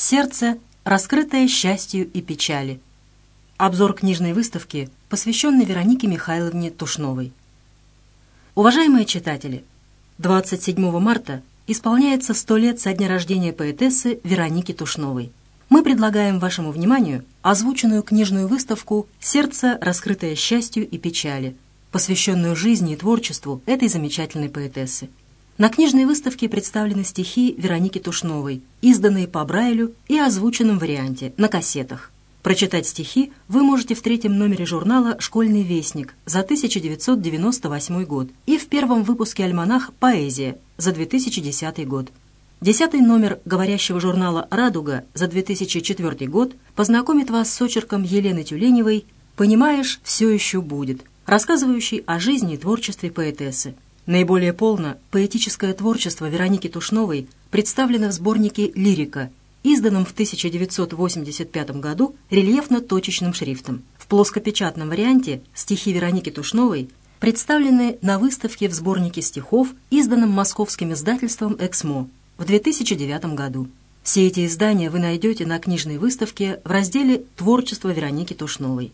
Сердце, раскрытое счастью и печали. Обзор книжной выставки, посвященной Веронике Михайловне Тушновой. Уважаемые читатели, 27 марта исполняется 100 лет со дня рождения поэтессы Вероники Тушновой. Мы предлагаем вашему вниманию озвученную книжную выставку «Сердце, раскрытое счастью и печали», посвященную жизни и творчеству этой замечательной поэтессы. На книжной выставке представлены стихи Вероники Тушновой, изданные по Брайлю и озвученном варианте на кассетах. Прочитать стихи вы можете в 3-м номере журнала «Школьный вестник» за 1998 год и в 1-м выпуске альманах «Поэзия» за 2010 год. 10-й номер говорящего журнала «Радуга» за 2004 год познакомит вас с очерком Елены Тюленевой «Понимаешь, все еще будет», рассказывающий о жизни и творчестве поэтессы. Наиболее полно поэтическое творчество Вероники Тушновой представлено в сборнике «Лирика», изданном в 1985 году рельефно-точечным шрифтом. В плоскопечатном варианте стихи Вероники Тушновой представлены на выставке в сборнике стихов, изданном московским издательством «Эксмо» в 2009 году. Все эти издания вы найдете на книжной выставке в разделе «Творчество Вероники Тушновой».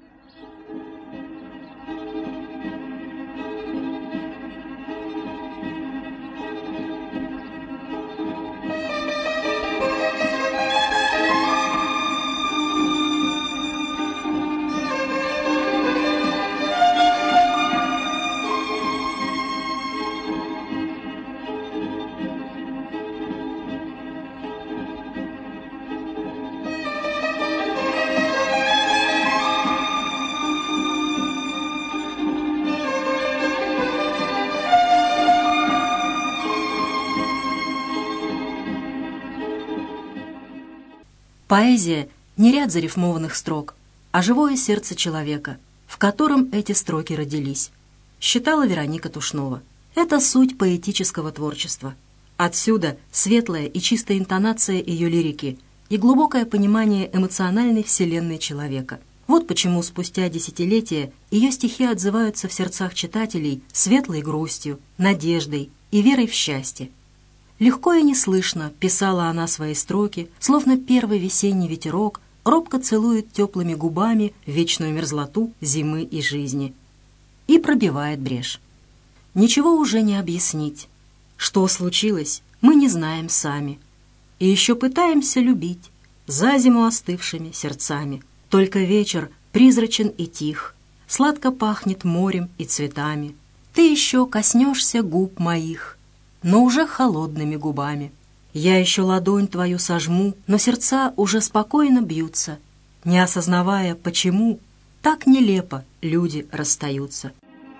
Поэзия — не ряд зарифмованных строк, а живое сердце человека, в котором эти строки родились, считала Вероника Тушнова. Это суть поэтического творчества. Отсюда светлая и чистая интонация ее лирики и глубокое понимание эмоциональной вселенной человека. Вот почему спустя десятилетия ее стихи отзываются в сердцах читателей светлой грустью, надеждой и верой в счастье. Легко и неслышно писала она свои строки, словно первый весенний ветерок робко целует теплыми губами вечную мерзлоту зимы и жизни и пробивает брешь. Ничего уже не объяснить. Что случилось, мы не знаем сами. И еще пытаемся любить за зиму остывшими сердцами. Только вечер призрачен и тих, сладко пахнет морем и цветами. Ты еще коснешься губ моих, но уже холодными губами. Я еще ладонь твою сожму, но сердца уже спокойно бьются, не осознавая, почему так нелепо люди расстаются.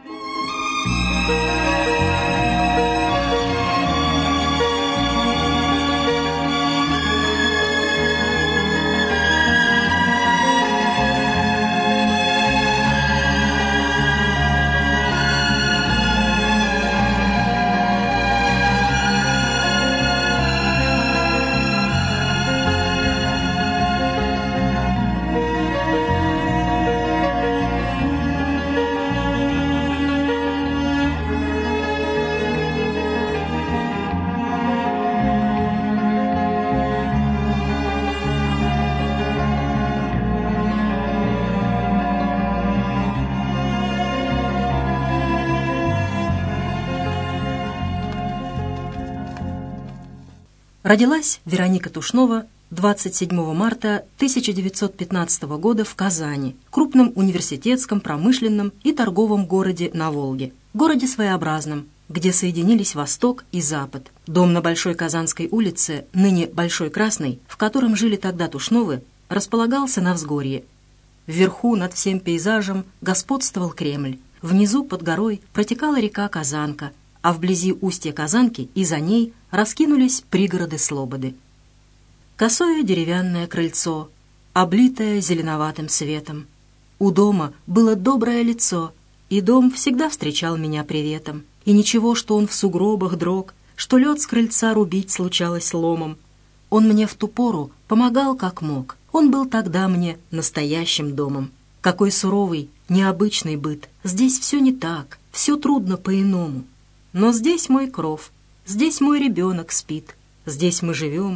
Родилась Вероника Тушнова 27 марта 1915 года в Казани, крупном университетском, промышленном и торговом городе на Волге. Городе своеобразном, где соединились Восток и Запад. Дом на Большой Казанской улице, ныне Большой Красной, в котором жили тогда Тушновы, располагался на взгорье. Вверху над всем пейзажем господствовал Кремль. Внизу под горой протекала река Казанка, а вблизи устья Казанки и за ней раскинулись пригороды Слободы. Косое деревянное крыльцо, облитое зеленоватым светом. У дома было доброе лицо, и дом всегда встречал меня приветом. И ничего, что он в сугробах дрог, что лед с крыльца рубить случалось ломом. Он мне в ту пору помогал как мог. Он был тогда мне настоящим домом. Какой суровый, необычный быт. Здесь все не так, все трудно по-иному. Но здесь мой кров, здесь мой ребенок спит, здесь мы живем,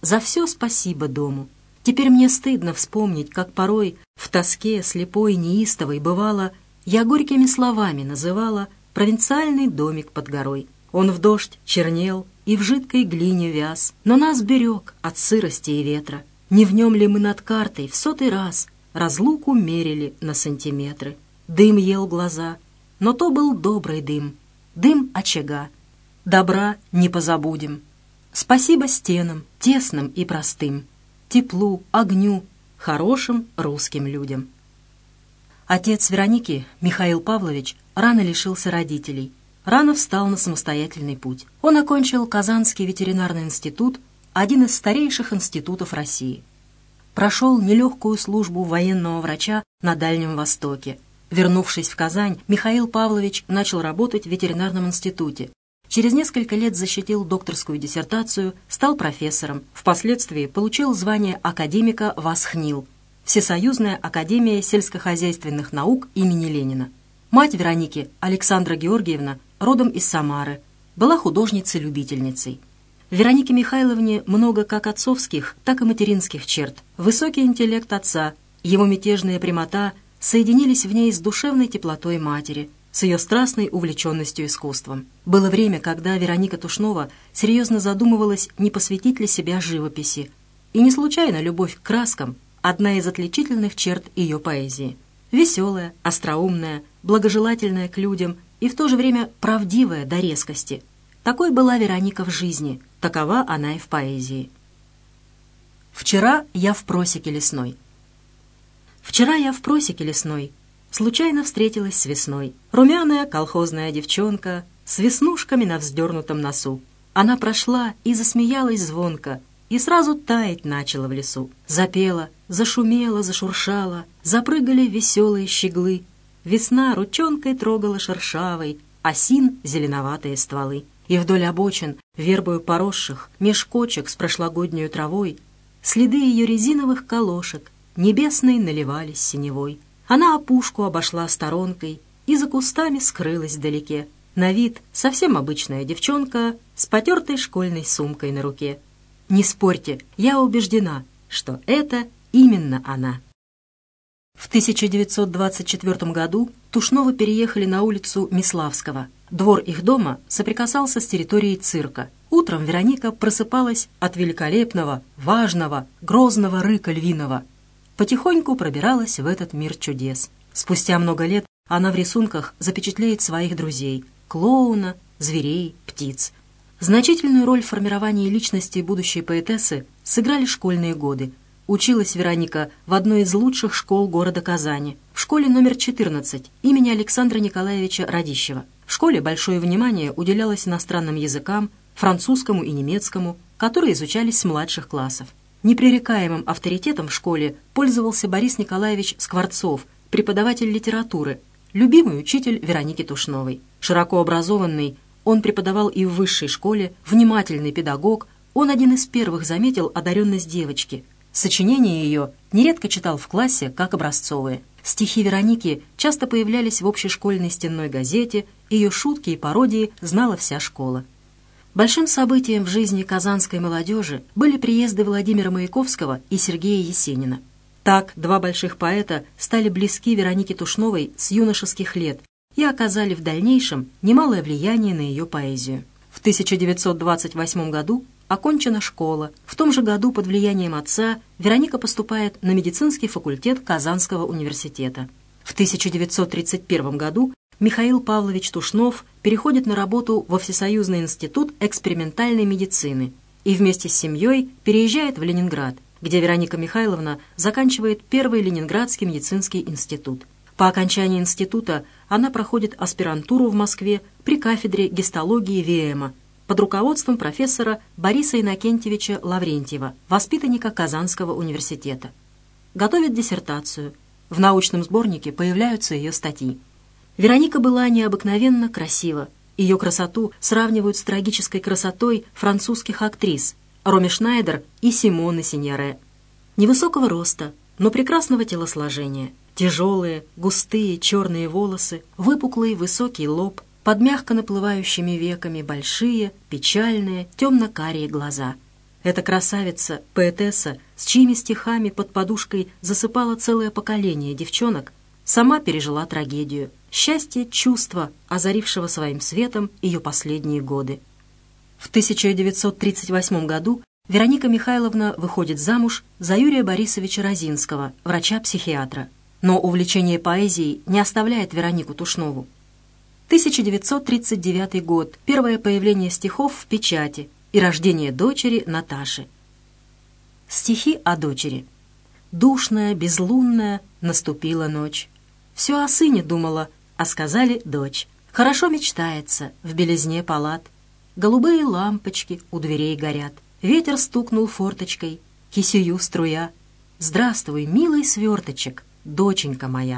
за все спасибо дому. Теперь мне стыдно вспомнить, как порой в тоске слепой неистовой бывало, я горькими словами называла провинциальный домик под горой. Он в дождь чернел и в жидкой глине вяз, но нас берег от сырости и ветра. Не в нем ли мы над картой в 100-й раз разлуку мерили на сантиметры? Дым ел глаза, но то был добрый дым, дым очага. Добра не позабудем. Спасибо стенам, тесным и простым, теплу, огню, хорошим русским людям. Отец Вероники, Михаил Павлович, рано лишился родителей, рано встал на самостоятельный путь. Он окончил Казанский ветеринарный институт, один из старейших институтов России. Прошел нелегкую службу военного врача на Дальнем Востоке. Вернувшись в Казань, Михаил Павлович начал работать в ветеринарном институте. Через несколько лет защитил докторскую диссертацию, стал профессором. Впоследствии получил звание академика ВАСХНИЛ, Всесоюзная академия сельскохозяйственных наук имени Ленина. Мать Вероники, Александра Георгиевна, родом из Самары, была художницей-любительницей. В Веронике Михайловне много как отцовских, так и материнских черт. Высокий интеллект отца, его мятежная прямота соединились в ней с душевной теплотой матери, с ее страстной увлеченностью искусством. Было время, когда Вероника Тушнова серьезно задумывалась, не посвятить ли себя живописи. И не случайно любовь к краскам – одна из отличительных черт ее поэзии. Веселая, остроумная, благожелательная к людям и в то же время правдивая до резкости. Такой была Вероника в жизни, такова она и в поэзии. «Вчера я в просеке лесной». Вчера я в просеке лесной случайно встретилась с весной. Румяная колхозная девчонка с веснушками на вздернутом носу. Она прошла и засмеялась звонко, и сразу таять начала в лесу. Запела, зашумела, зашуршала, запрыгали веселые щеглы. Весна ручонкой трогала шершавой осин зеленоватые стволы. И вдоль обочин, вербою поросших, меж кочек с прошлогоднюю травой, следы ее резиновых колошек небесной наливались синевой. Она опушку обошла сторонкой и за кустами скрылась вдалеке. На вид совсем обычная девчонка с потертой школьной сумкой на руке. Не спорьте, я убеждена, что это именно она. В 1924 году Тушновы переехали на улицу Миславского. Двор их дома соприкасался с территорией цирка. Утром Вероника просыпалась от великолепного, важного, грозного рыка львиного. Потихоньку пробиралась в этот мир чудес. Спустя много лет она в рисунках запечатлеет своих друзей – клоуна, зверей, птиц. Значительную роль в формировании личности будущей поэтессы сыграли школьные годы. Училась Вероника в одной из лучших школ города Казани, в школе номер 14 имени Александра Николаевича Радищева. В школе большое внимание уделялось иностранным языкам, французскому и немецкому, которые изучались с младших классов. Непререкаемым авторитетом в школе пользовался Борис Николаевич Скворцов, преподаватель литературы, любимый учитель Вероники Тушновой. Широко образованный, он преподавал и в высшей школе, внимательный педагог, он один из первых заметил одаренность девочки. Сочинения ее нередко читал в классе как образцовые. Стихи Вероники часто появлялись в общешкольной стенной газете, ее шутки и пародии знала вся школа. Большим событием в жизни казанской молодежи были приезды Владимира Маяковского и Сергея Есенина. Так два больших поэта стали близки Веронике Тушновой с юношеских лет и оказали в дальнейшем немалое влияние на ее поэзию. В 1928 году окончена школа. В том же году под влиянием отца Вероника поступает на медицинский факультет Казанского университета. В 1931 году Михаил Павлович Тушнов переходит на работу во Всесоюзный институт экспериментальной медицины и вместе с семьей переезжает в Ленинград, где Вероника Михайловна заканчивает Первый Ленинградский медицинский институт. По окончании института она проходит аспирантуру в Москве при кафедре гистологии ВМа под руководством профессора Бориса Иннокентьевича Лаврентьева, воспитанника Казанского университета. Готовит диссертацию. В научном сборнике появляются ее статьи. Вероника была необыкновенно красива. Ее красоту сравнивают с трагической красотой французских актрис Роми Шнайдер и Симоны Синьоре. Невысокого роста, но прекрасного телосложения. Тяжелые, густые черные волосы, выпуклый высокий лоб, под мягко наплывающими веками большие, печальные, темно-карие глаза. Эта красавица, поэтесса, с чьими стихами под подушкой засыпало целое поколение девчонок, сама пережила трагедию, счастье чувства, озарившего своим светом ее последние годы. В 1938 году Вероника Михайловна выходит замуж за Юрия Борисовича Розинского, врача-психиатра. Но увлечение поэзией не оставляет Веронику Тушнову. 1939 год, первое появление стихов в печати и рождение дочери Наташи. Стихи о дочери. Душная, безлунная, наступила ночь. Все о сыне думала, а сказали дочь. Хорошо мечтается в белизне палат. Голубые лампочки у дверей горят. Ветер стукнул форточкой, кисею струя. Здравствуй, милый сверточек, доченька моя.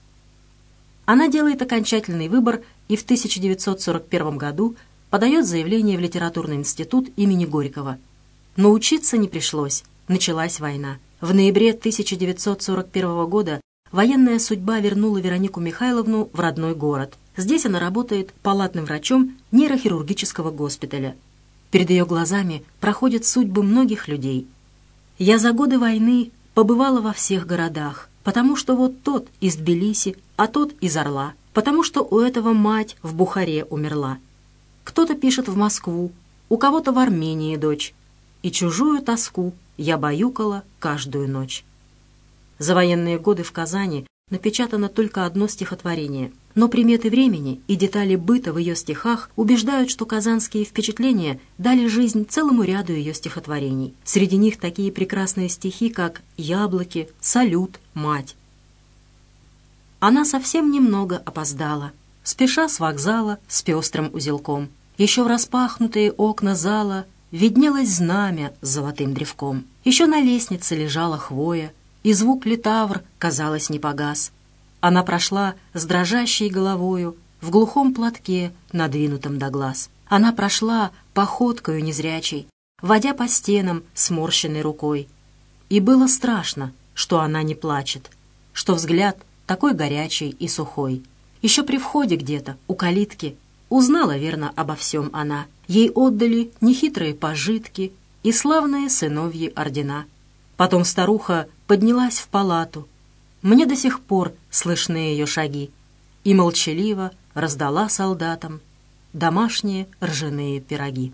Она делает окончательный выбор и в 1941 году подает заявление в Литературный институт имени Горького. Но учиться не пришлось, началась война. В ноябре 1941 года военная судьба вернула Веронику Михайловну в родной город. Здесь она работает палатным врачом нейрохирургического госпиталя. Перед ее глазами проходят судьбы многих людей. «Я за годы войны побывала во всех городах, потому что вот тот из Тбилиси, а тот из Орла, потому что у этого мать в Бухаре умерла. Кто-то пишет в Москву, у кого-то в Армении дочь, и чужую тоску я баюкала каждую ночь». За военные годы в Казани напечатано только одно стихотворение, но приметы времени и детали быта в ее стихах убеждают, что казанские впечатления дали жизнь целому ряду ее стихотворений. Среди них такие прекрасные стихи, как «Яблоки», «Салют», «Мать». Она совсем немного опоздала, спеша с вокзала с пестрым узелком. Еще в распахнутые окна зала виднелось знамя с золотым древком. Еще на лестнице лежала хвоя, и звук литавр, казалось, не погас. Она прошла с дрожащей головою в глухом платке, надвинутом до глаз. Она прошла походкою незрячей, водя по стенам сморщенной рукой. И было страшно, что она не плачет, что взгляд такой горячий и сухой. Еще при входе где-то, у калитки, узнала верно обо всем она. Ей отдали нехитрые пожитки и славные сыновьи ордена. Потом старуха поднялась в палату. Мне до сих пор слышны ее шаги. И молчаливо раздала солдатам домашние ржаные пироги.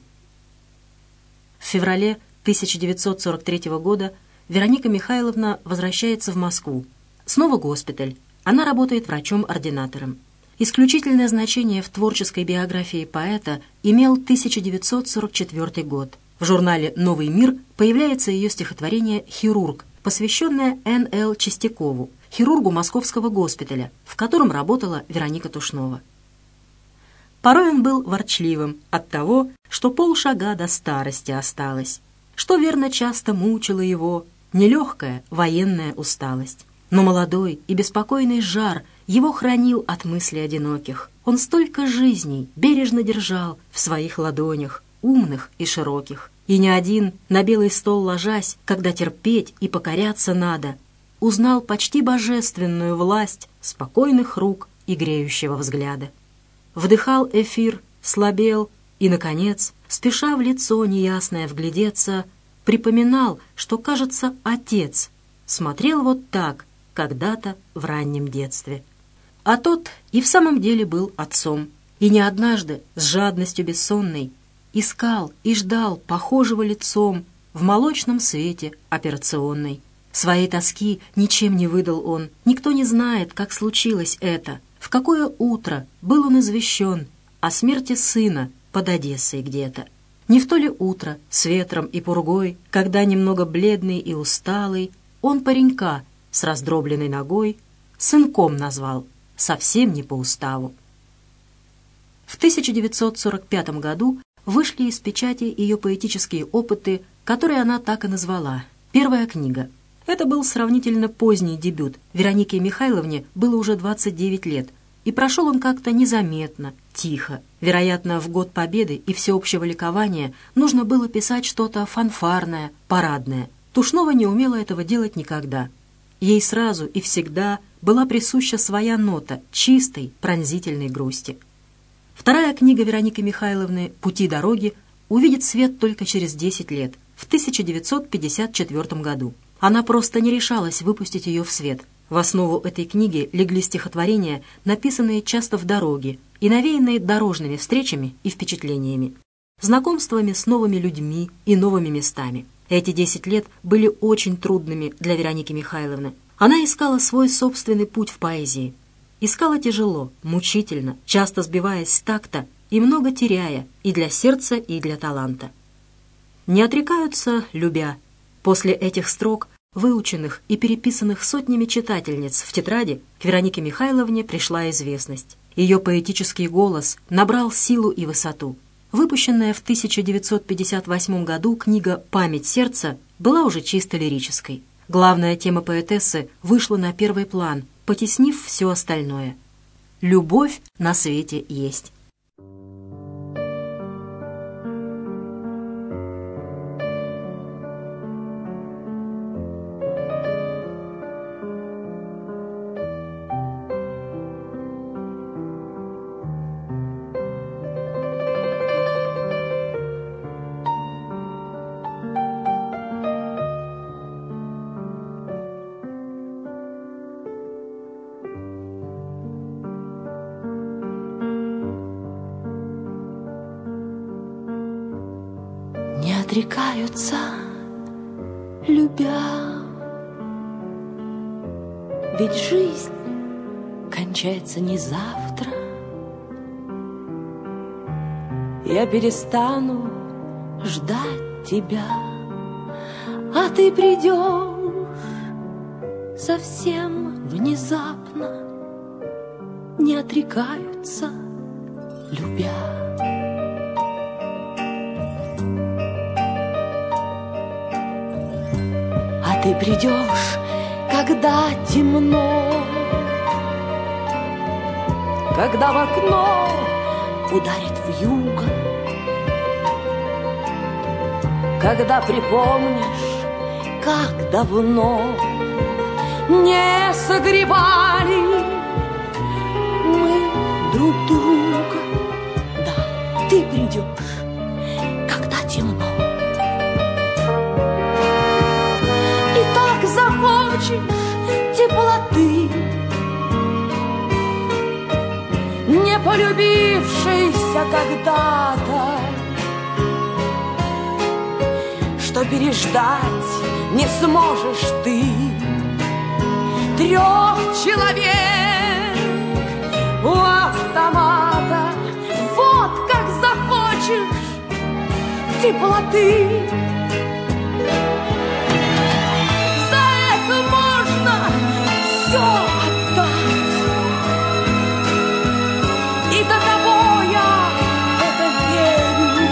В феврале 1943 года Вероника Михайловна возвращается в Москву. Снова госпиталь. Она работает врачом-ординатором. Исключительное значение в творческой биографии поэта имел 1944 год. В журнале «Новый мир» появляется ее стихотворение «Хирург», посвященное Н.Л. Чистякову, хирургу московского госпиталя, в котором работала Вероника Тушнова. Порой он был ворчливым от того, что полшага до старости осталось, что верно часто мучило его нелегкая военная усталость. Но молодой и беспокойный жар его хранил от мыслей одиноких. Он столько жизней бережно держал в своих ладонях, умных и широких. И ни один, на белый стол ложась, когда терпеть и покоряться надо, узнал почти божественную власть спокойных рук и греющего взгляда. Вдыхал эфир, слабел и, наконец, спеша в лицо неясное вглядеться, припоминал, что, кажется, отец смотрел вот так когда-то в раннем детстве. А тот и в самом деле был отцом, и не однажды с жадностью бессонной искал и ждал похожего лицом в молочном свете операционной. Своей тоски ничем не выдал он. Никто не знает, как случилось это, в какое утро был он извещен о смерти сына под Одессой где-то. Не в то ли утро с ветром и пургой, когда немного бледный и усталый, он паренька с раздробленной ногой сынком назвал, совсем не по уставу. В 1945 году вышли из печати ее поэтические опыты, которые она так и назвала «Первая книга». Это был сравнительно поздний дебют. Веронике Михайловне было уже 29 лет, и прошел он как-то незаметно, тихо. Вероятно, в год Победы и всеобщего ликования нужно было писать что-то фанфарное, парадное. Тушнова не умела этого делать никогда. Ей сразу и всегда была присуща своя нота чистой, пронзительной грусти. Вторая книга Вероники Михайловны «Пути дороги» увидит свет только через 10 лет. в 1954 году. Она просто не решалась выпустить ее в свет. В основу этой книги легли стихотворения, написанные часто в дороге и навеянные дорожными встречами и впечатлениями, знакомствами с новыми людьми и новыми местами. Эти 10 лет были очень трудными для Вероники Михайловны. Она искала свой собственный путь в поэзии. Искала тяжело, мучительно, часто сбиваясь с такта и много теряя и для сердца, и для таланта. «Не отрекаются, любя». После этих строк, выученных и переписанных сотнями читательниц в тетради, к Веронике Михайловне пришла известность. Ее поэтический голос набрал силу и высоту. Выпущенная в 1958 году книга «Память сердца» была уже чисто лирической. Главная тема поэтессы вышла на первый план, потеснив все остальное. Любовь на свете есть. Не отрекаются, любя, ведь жизнь кончается не завтра. Я перестану ждать тебя, а ты придешь совсем внезапно. Не отрекаются, любя. Ты придешь, когда темно, когда в окно ударит вьюга, когда припомнишь, как давно не согревали мы друг друга. Да, ты придешь, когда темно. Захочешь теплоты, не полюбившейся когда-то, что переждать не сможешь ты. 3 человек у автомата, вот как захочешь теплоты. Все отдать. И до того я в это верю,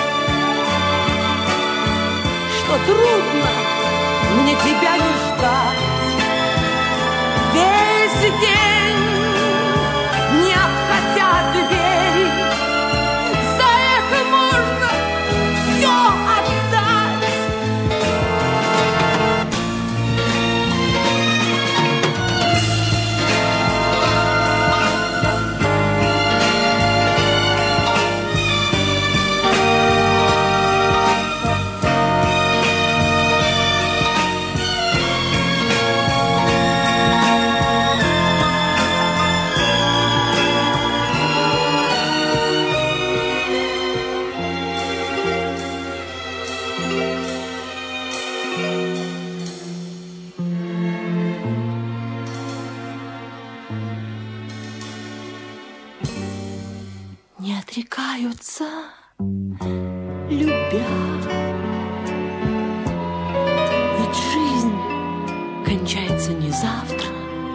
что трудно мне тебя не ждать. Весь день не обходя двери, за это можно все отдать. Не отрекаются, любя, ведь жизнь кончается не завтра.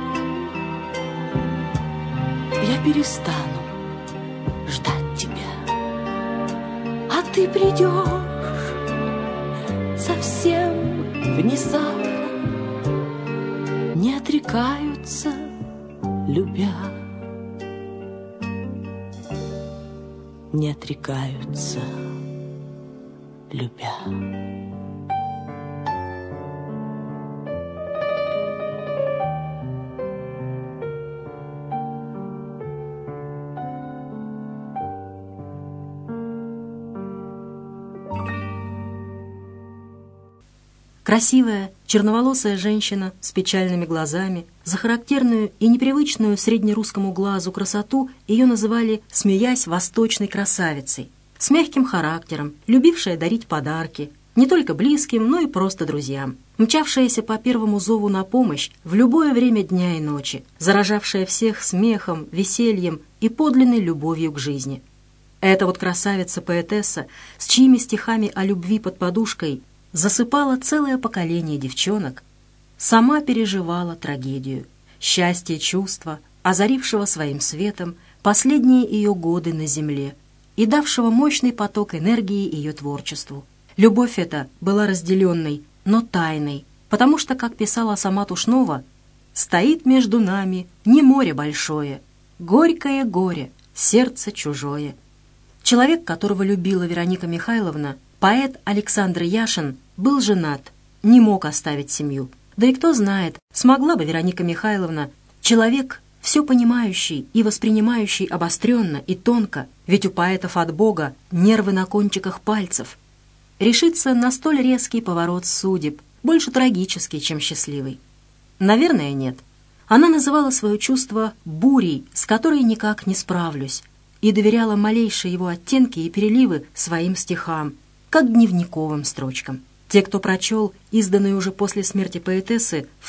Я перестану ждать тебя, а ты придешь совсем внезапно. Не отрекаются, любя. Не отрекаются, любя. Красивая, черноволосая женщина с печальными глазами, за характерную и непривычную среднерусскому глазу красоту ее называли, смеясь, восточной красавицей, с мягким характером, любившая дарить подарки, не только близким, но и просто друзьям, мчавшаяся по первому зову на помощь в любое время дня и ночи, заражавшая всех смехом, весельем и подлинной любовью к жизни. Эта вот красавица-поэтесса, с чьими стихами о любви под подушкой засыпала целое поколение девчонок, сама переживала трагедию, счастье чувства, озарившего своим светом последние ее годы на земле и давшего мощный поток энергии ее творчеству. Любовь эта была разделенной, но тайной, потому что, как писала сама Тушнова, «стоит между нами не море большое, горькое горе, сердце чужое». Человек, которого любила Вероника Михайловна, поэт Александр Яшин, был женат, не мог оставить семью. Да и кто знает, смогла бы Вероника Михайловна, человек, все понимающий и воспринимающий обостренно и тонко, ведь у поэтов от Бога нервы на кончиках пальцев, решиться на столь резкий поворот судеб, больше трагический, чем счастливый? Наверное, нет. Она называла свое чувство бурей, с которой никак не справлюсь, и доверяла малейшие его оттенки и переливы своим стихам, как дневниковым строчкам. Те, кто прочел изданные уже после смерти поэтессы в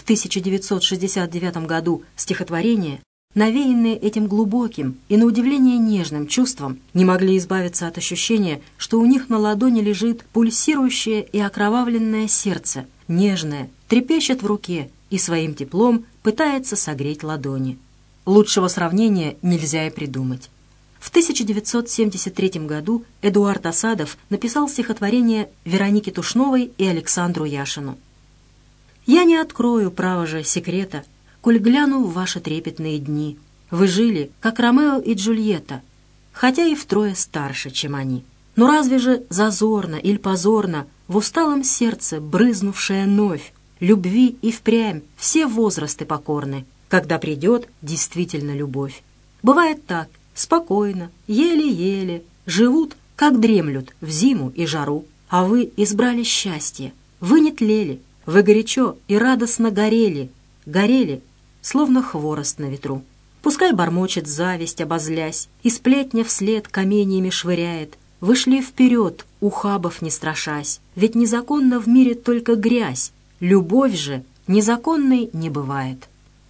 1969 году стихотворения, навеянные этим глубоким и, на удивление, нежным чувством, не могли избавиться от ощущения, что у них на ладони лежит пульсирующее и окровавленное сердце, нежное, трепещет в руке и своим теплом пытается согреть ладони. Лучшего сравнения нельзя и придумать. В 1973 году Эдуард Асадов написал стихотворение Веронике Тушновой и Александру Яшину. «Я не открою, право же, секрета, коль гляну в ваши трепетные дни. Вы жили, как Ромео и Джульетта, хотя и втрое старше, чем они. Но разве же зазорно или позорно в усталом сердце брызнувшая новь, любви и впрямь все возрасты покорны, когда придет действительно любовь? Бывает так, спокойно, еле-еле, живут, как дремлют в зиму и жару, а вы избрали счастье, вы не тлели, вы горячо и радостно горели, словно хворост на ветру. Пускай бормочет зависть, обозлясь, и сплетня вслед каменьями швыряет, вы шли вперед, ухабов не страшась, ведь незаконно в мире только грязь, любовь же незаконной не бывает».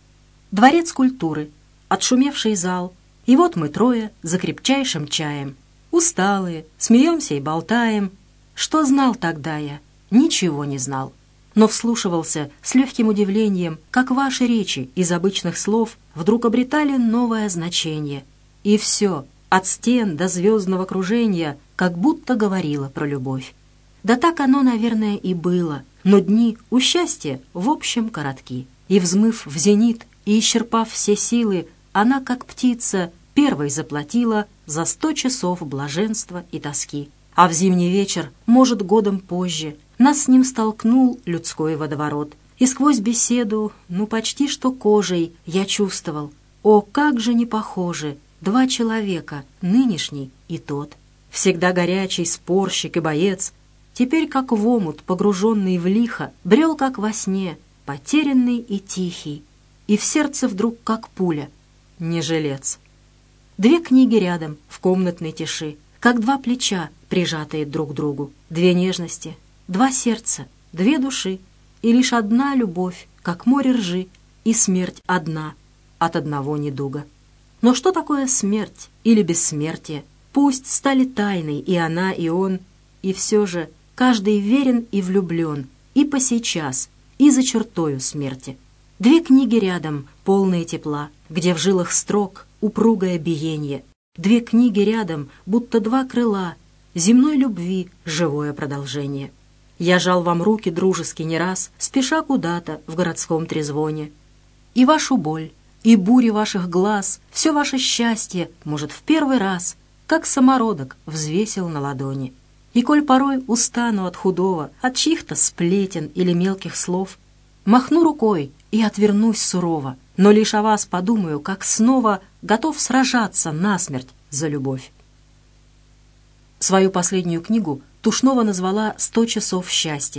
Дворец культуры, отшумевший зал, и вот мы трое за крепчайшим чаем. Усталые, смеемся и болтаем. Что знал тогда я? Ничего не знал. Но вслушивался с легким удивлением, как ваши речи из обычных слов вдруг обретали новое значение. И все, от стен до звездного кружения, как будто говорило про любовь. Да так оно, наверное, и было. Но дни у счастья в общем коротки. И взмыв в зенит и исчерпав все силы, она, как птица, первой заплатила за 100 часов блаженства и тоски. А в зимний вечер, может, годом позже, нас с ним столкнул людской водоворот. И сквозь беседу, почти что кожей, я чувствовал, о, как же не похожи два человека, нынешний и тот. Всегда горячий спорщик и боец, теперь как в омут, погруженный в лихо, брел как во сне, потерянный и тихий, и в сердце вдруг как пуля, не жилец. Две книги рядом, в комнатной тиши, как два плеча, прижатые друг к другу, две нежности, два сердца, две души, и лишь одна любовь, как море ржи, и смерть одна от одного недуга. Но что такое смерть или бессмертие? Пусть стали тайной и она, и он, и все же каждый верен и влюблен, и посейчас, и за чертою смерти. Две книги рядом, полные тепла, где в жилах строк упругое биенье. Две книги рядом, будто два крыла, земной любви живое продолжение. Я жал вам руки дружески не раз, спеша куда-то в городском трезвоне. И вашу боль, и бури ваших глаз, все ваше счастье, может, в первый раз, как самородок, взвесил на ладони. И коль порой устану от худого, от чьих-то сплетен или мелких слов, махну рукой и отвернусь сурово, но лишь о вас подумаю, как снова готов сражаться насмерть за любовь. Свою последнюю книгу Тушнова назвала «100 часов счастья».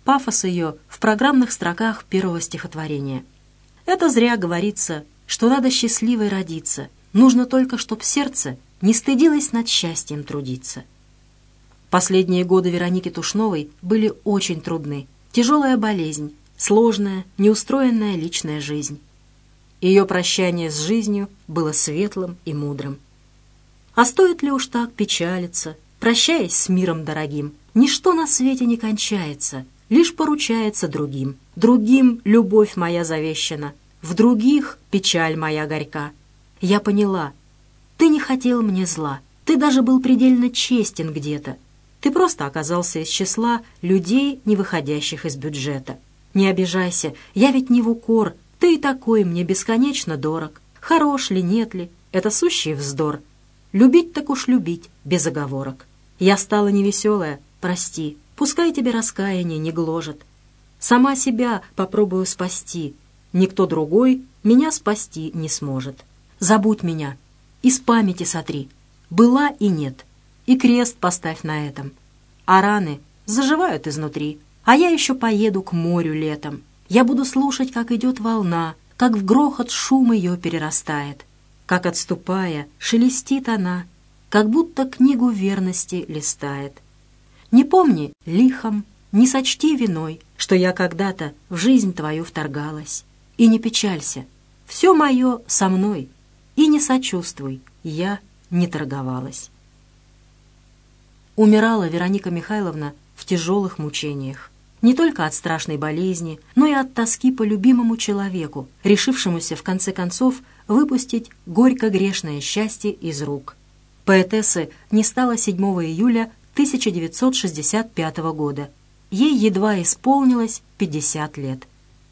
пафос ее в программных строках первого стихотворения. Это зря говорится, что надо счастливой родиться, нужно только, чтоб сердце не стыдилось над счастьем трудиться. Последние годы Вероники Тушновой были очень трудны. Тяжелая болезнь, сложная, неустроенная личная жизнь. Ее прощание с жизнью было светлым и мудрым. А стоит ли уж так печалиться, прощаясь с миром дорогим? Ничто на свете не кончается, лишь поручается другим. Другим любовь моя завещана, в других печаль моя горька. Я поняла, ты не хотел мне зла, ты даже был предельно честен где-то. Ты просто оказался из числа людей, не выходящих из бюджета. Не обижайся, я ведь не в укор, ты и такой мне бесконечно дорог. Хорош ли, нет ли, это сущий вздор. Любить так уж любить, без оговорок. Я стала невеселая, прости, пускай тебе раскаяние не гложет. Сама себя попробую спасти, никто другой меня спасти не сможет. Забудь меня, из памяти сотри, была и нет, и крест поставь на этом. А раны заживают изнутри, а я еще поеду к морю летом. Я буду слушать, как идет волна, как в грохот шум ее перерастает, как, отступая, шелестит она, как будто книгу верности листает. Не помни лихом, не сочти виной, что я когда-то в жизнь твою вторгалась. И не печалься, все мое со мной, и не сочувствуй, я не торговалась. Умирала Вероника Михайловна в тяжелых мучениях. Не только от страшной болезни, но и от тоски по любимому человеку, решившемуся в конце концов выпустить горько-грешное счастье из рук. Поэтессы не стало 7 июля 1965 года. Ей едва исполнилось 50 лет.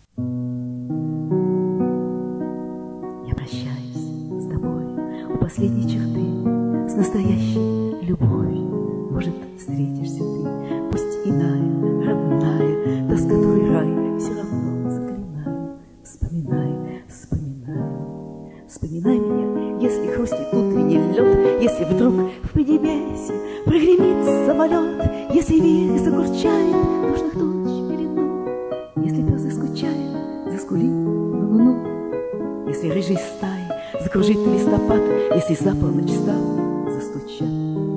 Я прощаюсь с тобой у последней черты, с настоящей любовью. Может, встретишься ты, пусть иная, родная, та, с которой рай все равно заклинаю. Вспоминай, вспоминай, вспоминай меня, если хрустит утренний лед, если вдруг в поднебесье прогремит самолет, если вихрь загурчает в душных туч переду, если пес заскучает, заскулит ну-ну-ну, если рыжий стаи закружит листопад, если за полночь стал застучат.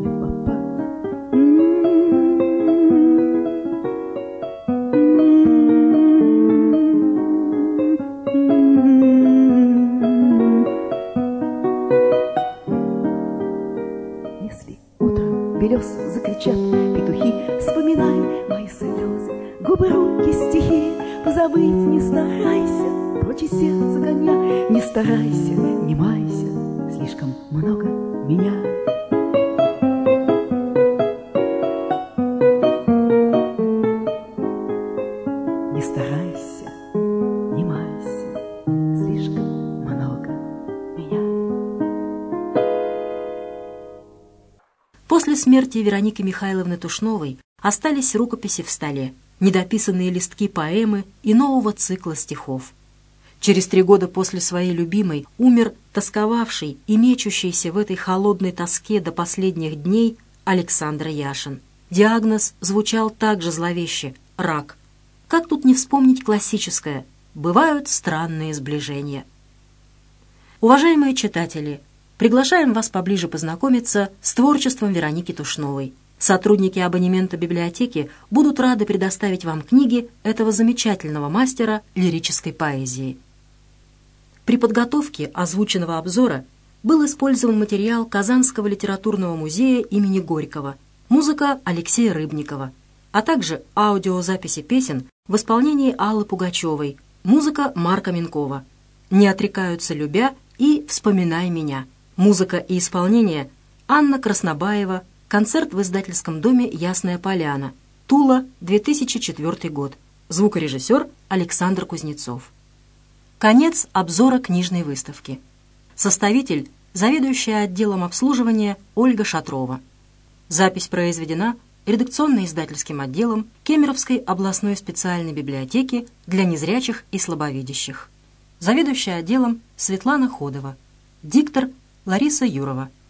Белесом закричат петухи, вспоминай мои слезы, губы, руки, стихи. Позабыть не старайся, прочь из сердца коня, не старайся, не майся, слишком много меня. Не старайся, не майся, слишком много меня. После смерти Вероники Михайловны Тушновой остались рукописи в столе, недописанные листки поэмы и нового цикла стихов. Через 3 года после своей любимой умер тосковавший и мечущийся в этой холодной тоске до последних дней Александр Яшин. Диагноз звучал также зловеще – рак. Как тут не вспомнить классическое «бывают странные сближения». Уважаемые читатели, приглашаем вас поближе познакомиться с творчеством Вероники Тушновой. Сотрудники абонемента библиотеки будут рады предоставить вам книги этого замечательного мастера лирической поэзии. При подготовке озвученного обзора был использован материал Казанского литературного музея имени Горького, музыка Алексея Рыбникова, а также аудиозаписи песен в исполнении Аллы Пугачевой, музыка Марка Минкова, «Не отрекаются любя» и «Вспоминай меня». Музыка и исполнение Анна Краснобаева, концерт в издательском доме «Ясная поляна», Тула, 2004 год. Звукорежиссер Александр Кузнецов. Конец обзора книжной выставки. Составитель – заведующая отделом обслуживания Ольга Шатрова. Запись произведена редакционно-издательским отделом Кемеровской областной специальной библиотеки для незрячих и слабовидящих. Заведующая отделом Светлана Ходова. Диктор Лариса Юрова.